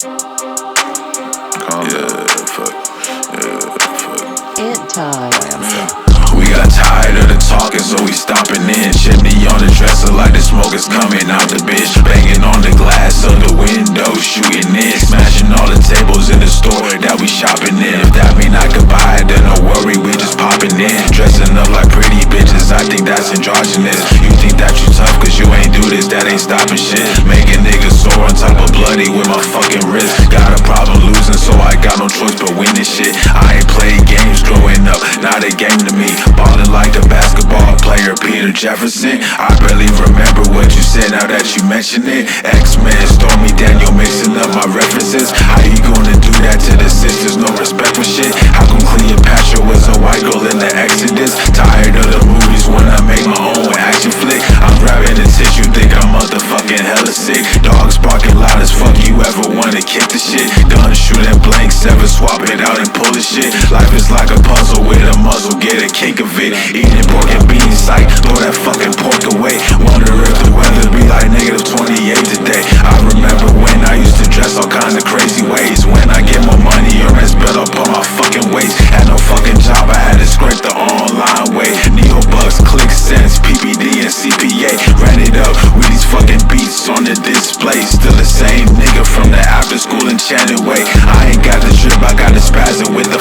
We got tired of the talking, so we stopping in. Chimney on the dresser like the smoke is coming out the bitch. Banging on the glass of the window, shooting in. Smashing all the tables in the store that we shopping in. If that mean I could buy it, then don't worry, we just popping in. Dressing up like pretty bitches, I think that's androgynous. You think that you tough cause you ain't do this, that ain't stopping shit. Making niggas sore on top of bloody with my fucking wrist. Got a problem losing, so I got no choice but win this shit. I ain't played games growing up, not a game to me. Ballin' like a basketball player, Peter Jefferson. I barely remember what you said now that you mention it. X-Men, Stormy Daniel mixing up my references. How you gonna do that to the sisters? No respect for shit. How come Cleopatra was a white girl in the Exodus? Tired of the movies when I make my own action flick. I'm grabbing the tissue, think I'm motherfucking hella sick. Dogs barking loud as fuck, you ever wanna kick the shit? Gun shooting blanks, ever swap it out and pull the shit. Life is like a puzzle with a muzzle, get a cake of it. Eating pork and beans, sight, throw that fucking pork away. Wonder if the weather be like -28 today. I remember when I used to dress all kinds of crazy ways. When I get more money, your rent's built up on my fucking waist. Had no fucking job, I had to scrape the online way. Neobucks, Click Sense, PPD and CPA. Ran it up with these fucking beats on the display. Still the same nigga from the after school enchanted way. I ain't got the drip, I got the spasm with the